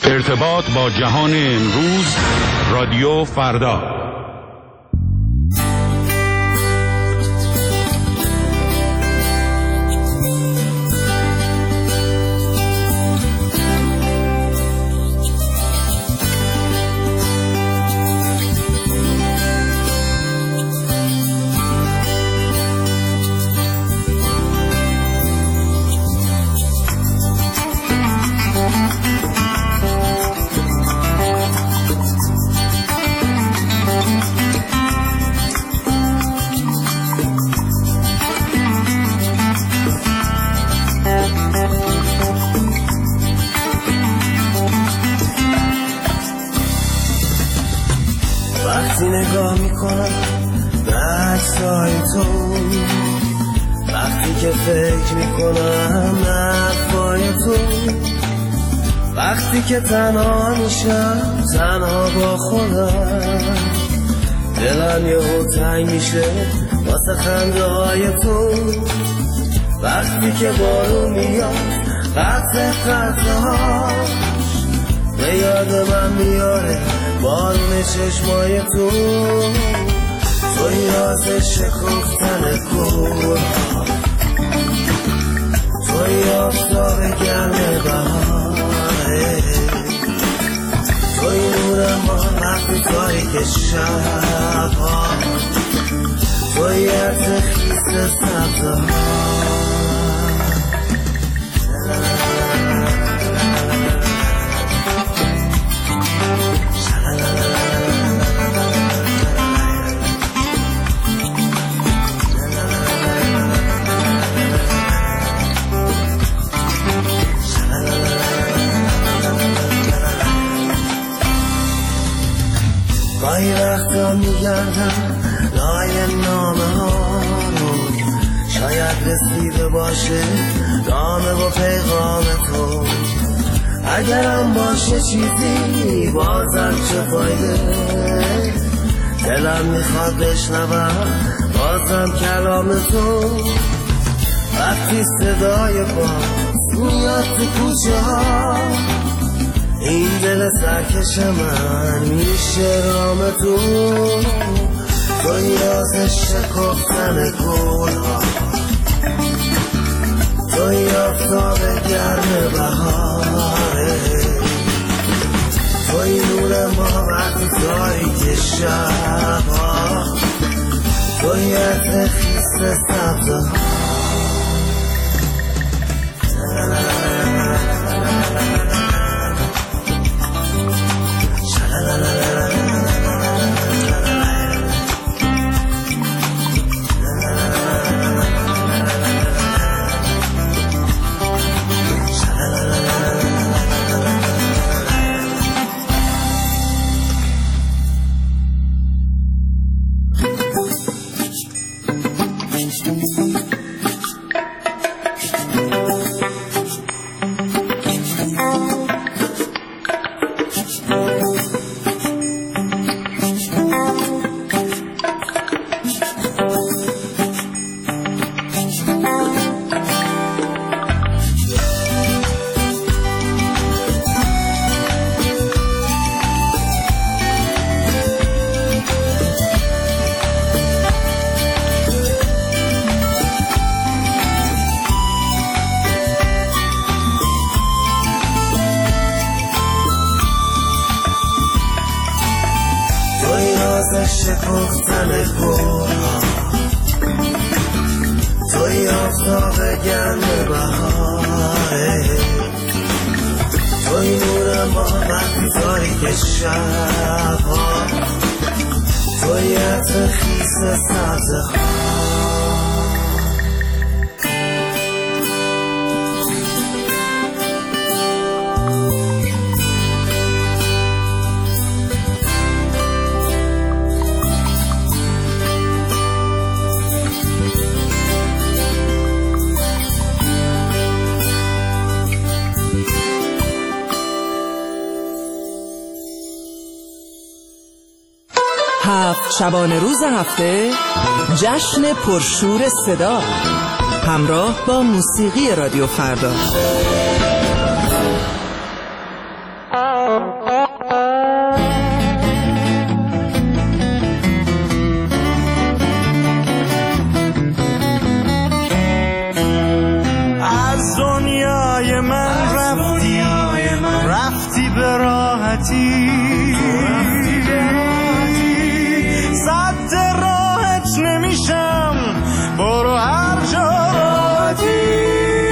ارتباط با جهان امروز، رادیو فردا. وقتی نگاه میکنم به عکسای تو، وقتی که فکر میکنم به حرفای تو، وقتی که تنها میشم تنها با خودم، دلم یهو تنگ میشه واسه خنده های تو، وقتی که بارون میاد قطره قطره هاش به یاد من میاره بارون چشمای تو، توی راز شکفتن گل‌ها، توی آفتاب گرم بهاره، توی نور ما وقتی تاریک شب‌ها، توی عطر خیس سبزه‌ها. گاهی وقتا میگردم لای نامه ها رو، شاید رسیده باشه نامه و پیغام تو، اگرم باشه چیزی بازم چه فایده، دلم میخواد بشنوم بازم کلام تو، وقتی صدای باز میاد تو کوچه ها، این دل سرکش من میشه رام تو، توی راز شکفتن گل‌ها، توی آفتاب گرم بهاره، توی نور ما وقتی تاریک شب‌ها، توی عطر خیس سبزه‌ها. شکفتن گل‌ها، توی آفتاب گرم بهاره، توی نور ما وقتی تاریک شب‌ها، توی عطر خیس سبزه‌ها. شبانه روز هفته جشن پرشور صدا همراه با موسیقی رادیو فردا. راحتی صد راحت نمیشم برو هر جا راحتی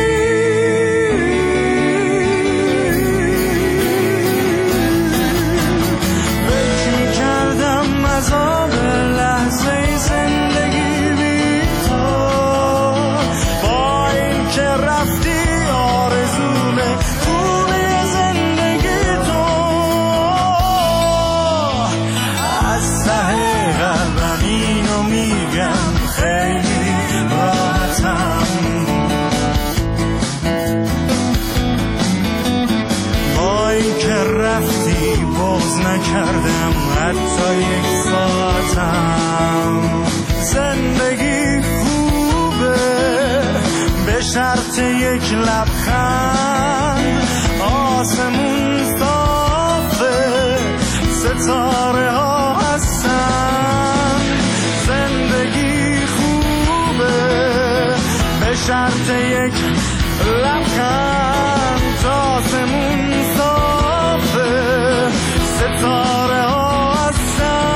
نکردم حتی یک ساعتم زندگی خوبه به شرط یک لبخند آسمون صافه ستاره ها هستن زندگی خوبه به شرط یک لبخند آسمون صافه ستاره ها هستن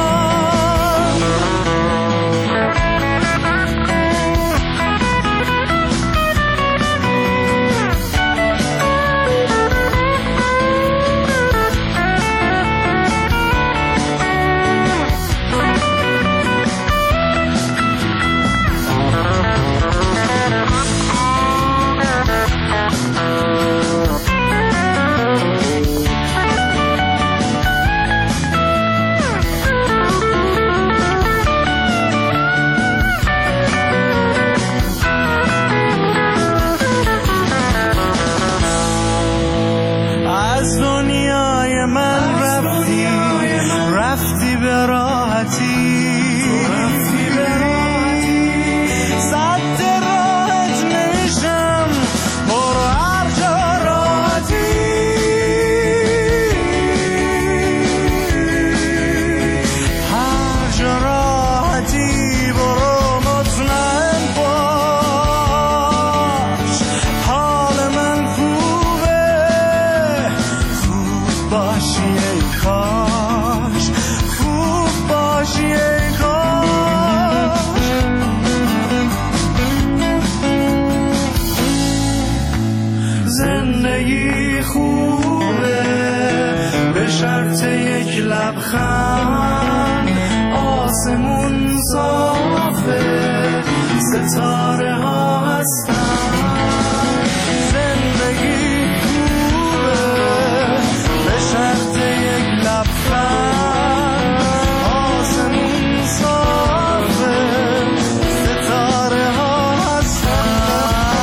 زندگی خوبه به شرط یک لبخند آسمون صافه ستاره ها هستن زندگی خوبه به شرط یک لبخند آسمون صافه ستاره ها هستن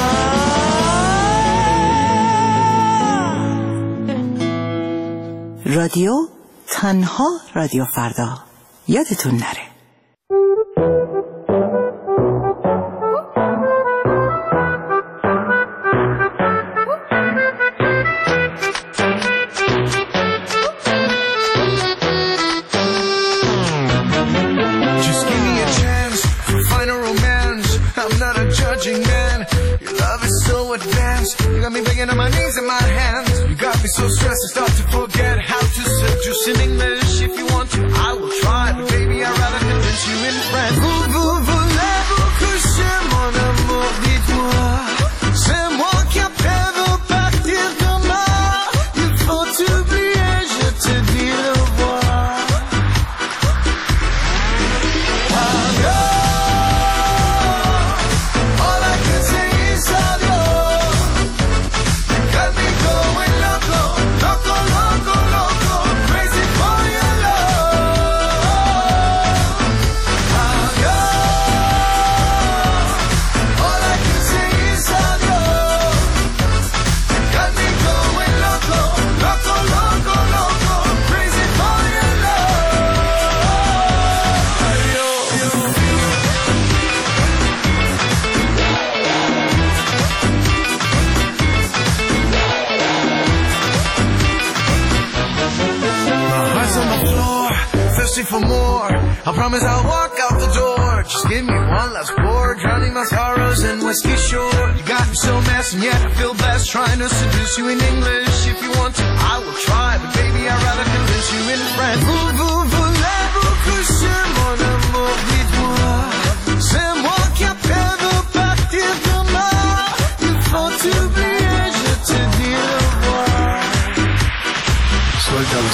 رادیو تنها رادیو فردا یادتون نره. Just give me a chance to find a romance. I'm not a judging man. Your love is so advanced. You got me begging on my knees and my hands. You got me so stressed I start to forget how to seduce in English. If you want to, I will try. But baby, I'd rather convince you in French. Voulez-vous coucher mon amour, dites-moi. C'est moi qui appelle au partir demain. Il faut t'oublier, je te dis au revoir. All I can say is adios. Got me going loco, loco, loco, loco, crazy for your love. Adios. All I can say is adios. Got me going loco, loco, loco, loco, crazy for your love. Adios. My heart's on the floor, thirsty for more. I promise I'll walk out the door. Just give me one last pour, drowning my sorrows in whiskey shore. You got me so messed and yet I feel blessed, trying to seduce you in English. If you want to, I will try, but baby, I'd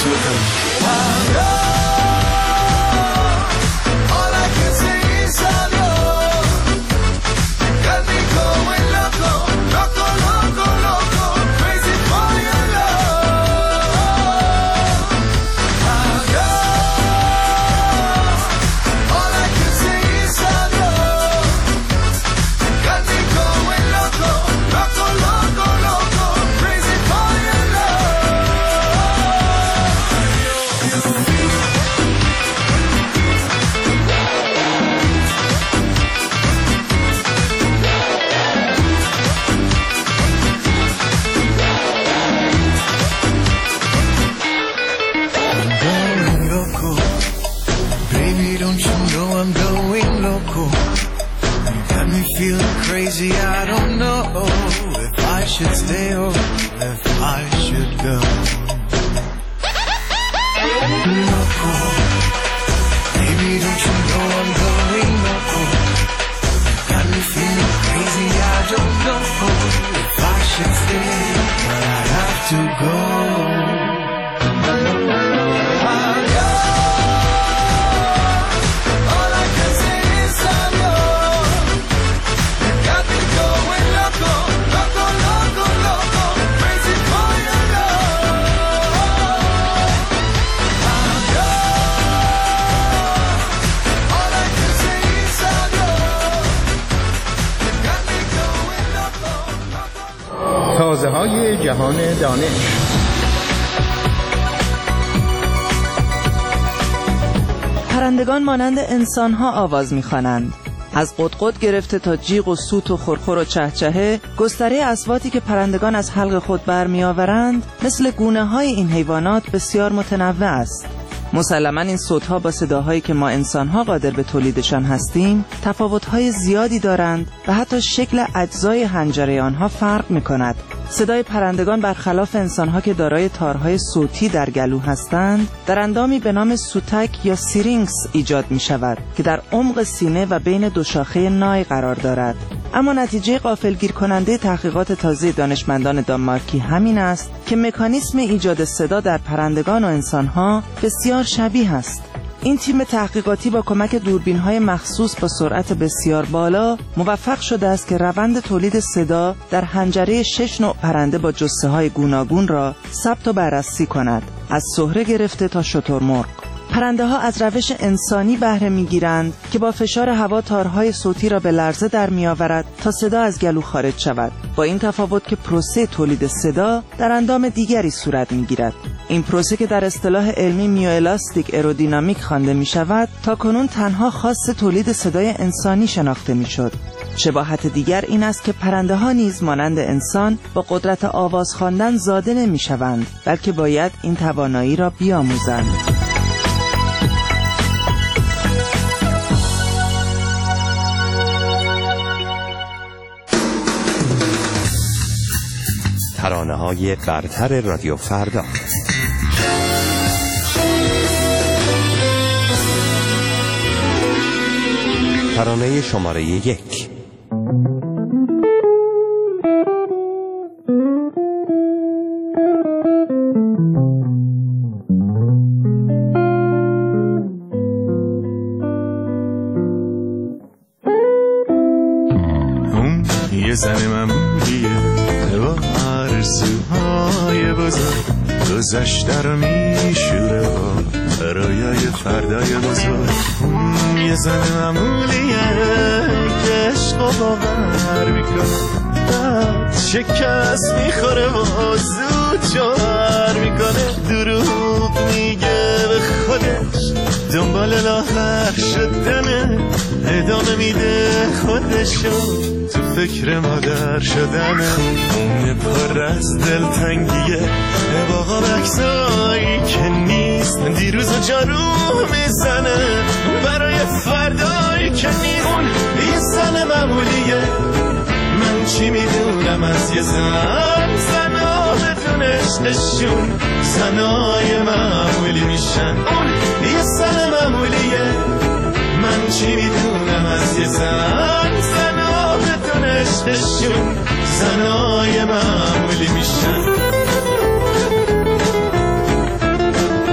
تازه‌های جهان دانش. پرندگان مانند انسان‌ها آواز می‌خوانند. از قدقد گرفته تا جیغ و سوت و خرخر و چهچهه، گستره اصواتی که پرندگان از حلق خود برمی‌آورند مثل گونه‌های این حیوانات بسیار متنوع است. مسلماً این صوت‌ها با صداهایی که ما انسان‌ها قادر به تولیدشان هستیم تفاوت‌های زیادی دارند و حتی شکل اجزای حنجره آنها فرق می‌کند. صدای پرندگان برخلاف انسان‌ها که دارای تارهای صوتی در گلو هستند، در اندامی به نام سوتک یا سیرینکس ایجاد می‌شود که در عمق سینه و بین دو شاخه نای قرار دارد. اما نتیجه غافلگیر کننده تحقیقات تازه دانشمندان دانمارکی همین است که مکانیسم ایجاد صدا در پرندگان و انسان‌ها بسیار شبیه است. این تیم تحقیقاتی با کمک دوربین‌های مخصوص با سرعت بسیار بالا موفق شده است که روند تولید صدا در حنجره 6 نوع پرنده با جثه‌های گوناگون را ثبت و بررسی کند، از سهره گرفته تا شترمرغ. پرنده‌ها از روش انسانی بهره می‌گیرند که با فشار هوا تارهای صوتی را به لرزه در می‌آورد تا صدا از گلو خارج شود. با این تفاوت که پروسه تولید صدا در اندام دیگری صورت می‌گیرد. این پروسه که در اصطلاح علمی میوالاستیک ایرودینامیک خوانده می‌شود، تاکنون تنها خاص تولید صدای انسانی شناخته می‌شد. شباهت دیگر این است که پرنده‌ها نیز مانند انسان با قدرت آواز خواندن زاده نمی‌شوند، بلکه باید این توانایی را بیاموزند. ترانه‌های برتر رادیو فردا. ترانه شماره 1. یه زن معمولیه با آرزوهای بزرگ، گذشته رو میشوره با رویای فردای بزرگ. یه زن معمولیه که عشق و باور میکنه، بعد شکست میخوره و زود جوهر میکنه. دروغ میگه به خودش، دنبال لاغر شدنه، ادامه میده خودشو تو فکر مادر شدنه. پر از دلتنگیه باقا بکسایی که نیست، دیروز و جارو میزنه برای فردایی که نیست. اون یه زن معمولیه، من چی میدونم از یه زن. زنها بدون عشقشون زنای معمولی میشن. اون یه زن معمولیه، من چی میدونم از یه زن. زنها بدون عشقشون زنای معمولی میشن.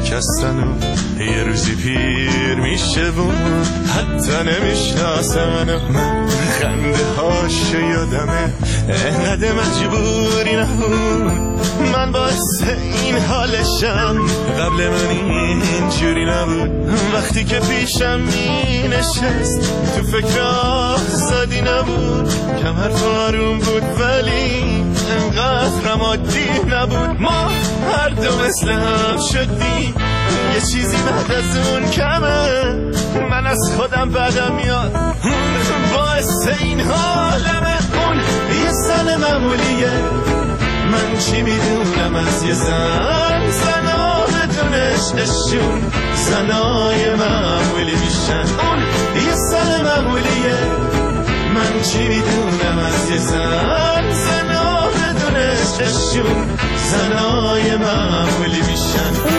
شکستن و یه روزی پیر میشه و حتی نمیشناسه من خنده هاش یادمه انقدر مجبوری نبود من باعث این حالشم قبل من اینجوری نبود وقتی که پیشم می نشست تو فکر آزادی نبود کمر آروم بود ولی انقدر عادی نبود ما هر دو مثل هم شدیم یه چیزی بعد از اون کمه من از خودم بدم میاد باعث این حالمه اون یه زن معمولیه من چی میدونم از یه زنا بدونش اشون زنای معمولی میشن اون یه زن معمولیه من چی میدونم از یه زنا بدونش اشون زنای معمولی میشن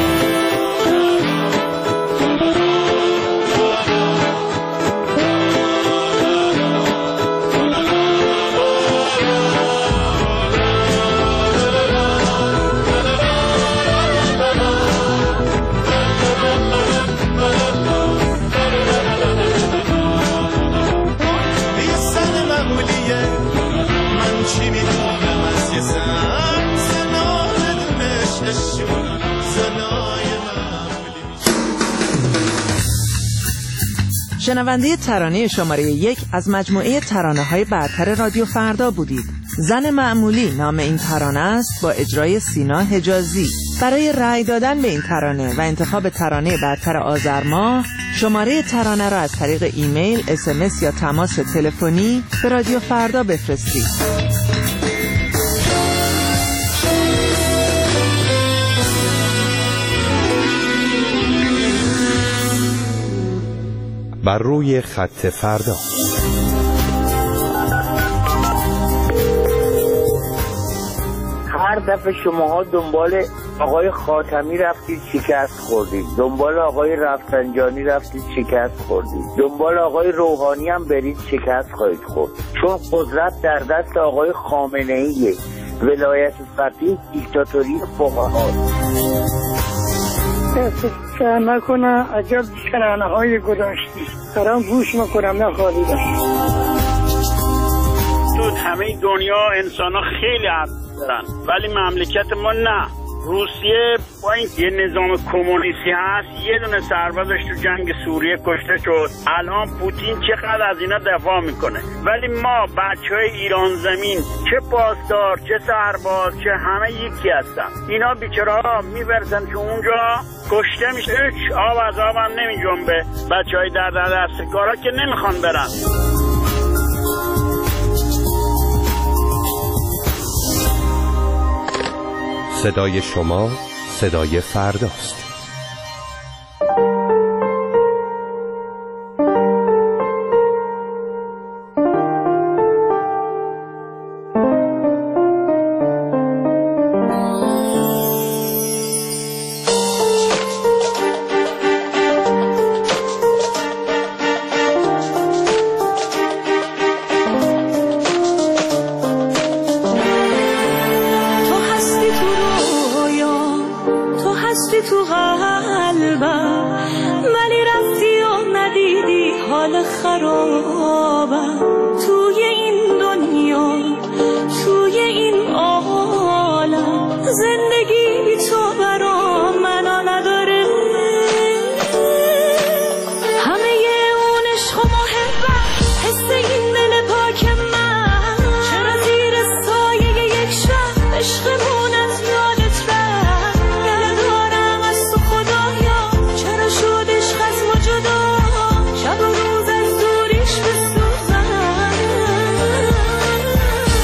شنونده ترانه شماره 1 از مجموعه ترانه‌های برتر رادیو فردا بودید. زن معمولی نام این ترانه است با اجرای سینا حجازی. برای رأی دادن به این ترانه و انتخاب ترانه برتر آذر ماه شماره ترانه را از طریق ایمیل، SMS یا تماس تلفنی به رادیو فردا بفرستید. بر روی خط فردا. هر دفعه شماها دنبال آقای خاتمی رفتید شکست خوردید، دنبال آقای رفسنجانی رفتید شکست خوردید، دنبال آقای روحانی هم برید شکست خواهید خورد، چون قدرت در دست آقای خامنه‌ایه. ولایت فقیه دیکتاتوری فقهاست. فکر نکنم عجب ترانه‌های گذاشتی دارم گوش میکنم نخواهیدم. تو همه دنیا انسان ها خیلی حق دارن ولی مملکت ما نه. روسیه با این یه نظام کمونیستی هست یه دونه سربازش تو جنگ سوریه کشته شد. الان پوتین چقدر از اینا دفاع میکنه ولی ما بچهای ایران زمین چه پاسدار چه سرباز چه همه یکی هستن. اینا بیچاره‌ها میبرسن که اونجا کشته میشه هیچ آب از آب هم نمی جنبه. بچهای در دستگارا که نمیخوان برن. صدای شما صدای فرداست. تو قلبم ولی رفتی و ندیدی حال خرابم توی این دنیا توی این عالم زندگی بی تو برام منو نداره همه اون عشق و محبت حس این دل پاک من چرا زیر سایه یک شب عشقمون از یادت رفت دلدارم از تو خدایا چرا شد عشق از ما جدا شب و روز از دوریش بسوزم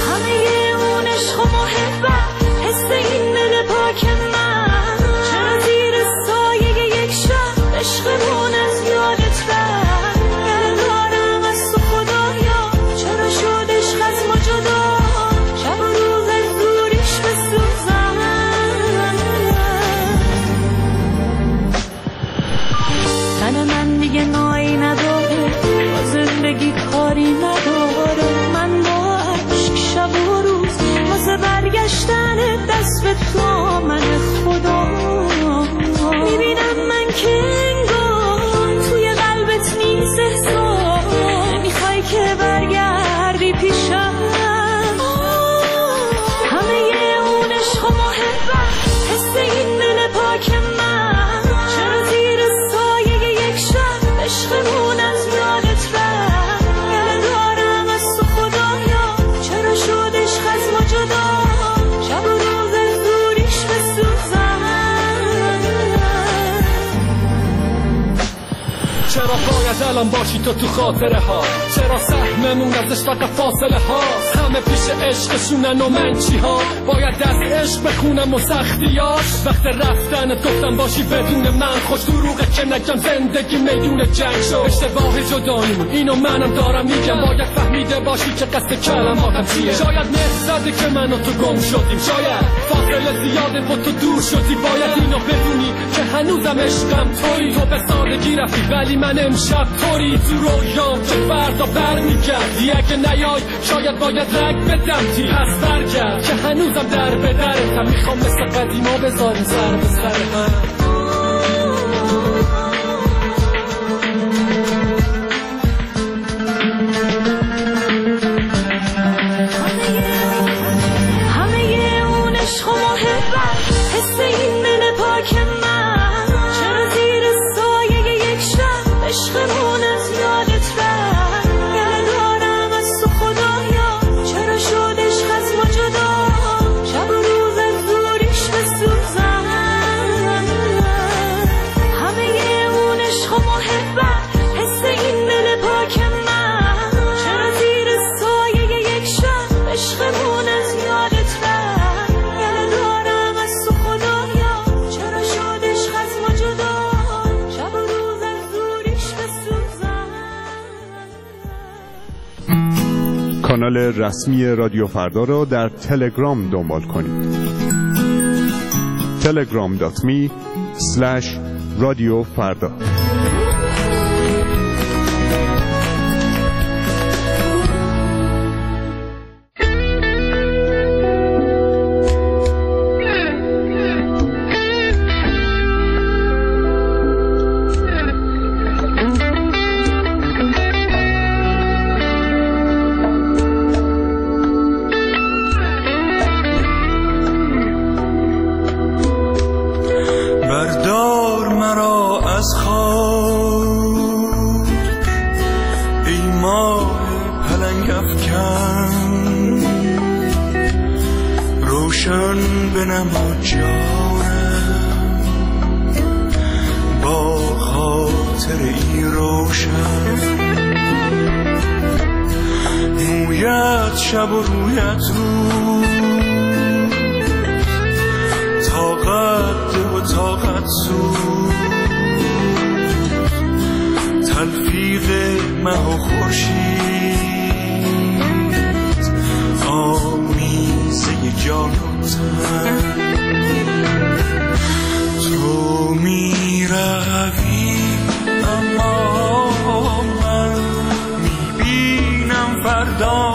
الان باشی تو خاطره ها، چرا سهممون ازش فقط فاصله هاست؟ همه پیش عشقشونن و من چی ها؟ باید دست عشق بخونم و سختیاش. وقت رفتنت گفتم باشی بدون من، خوش دروغه که نگم زندگی میدون جنگ شد. اشتباه جداییمون اینو منم دارم میگم، باید فهمیده باشی که قصد کلماتم چیه. شاید نهزده که من و تو گم شدیم، شاید فاصله زیاده و تو دور شدی. باید اینو بدونی که هنوزم عشقم تویی. تو به سادگی رفتی ولی من امشب طوری تو رویام که فردا برمیگردی. اگه نیای شاید باید رگ بدم تی پس برگرد که هنوزم در به درتم. میخوام مثل قدیما بذاریم سر به سر هم. کانال رسمی رادیو فردا را در تلگرام دنبال کنید. telegram.me/رادیوفردا. شب و رویت رو طاقت و طاقت سو تلفیق مه و خورشید آمیزه جان و تن. تو می روی اما من می بینم فردا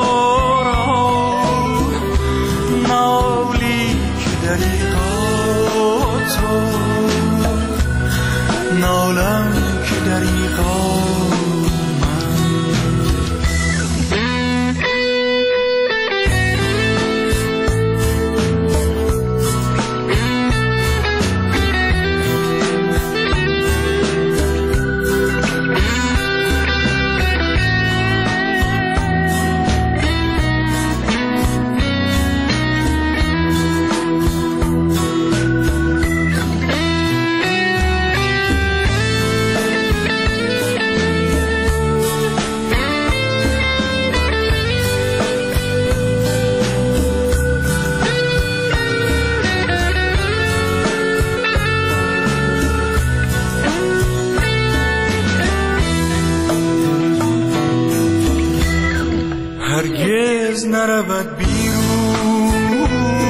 هرگز نرود بیرون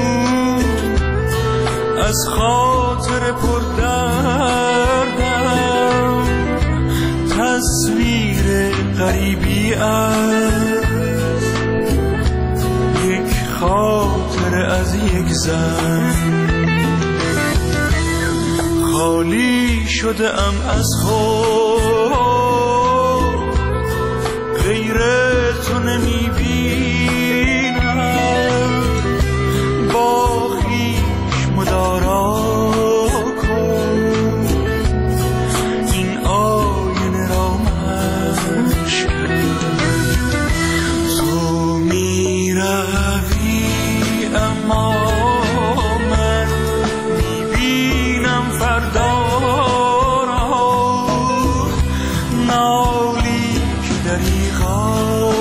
از خاطر پردردم تصویر غریبی از یک خاطر از یک زن. خالی شده ام از خود غیر تو نمیبینم. با خویش مدارا کن این آینه را مشکن. تو میروی اما من میبینم فردا را. دریغا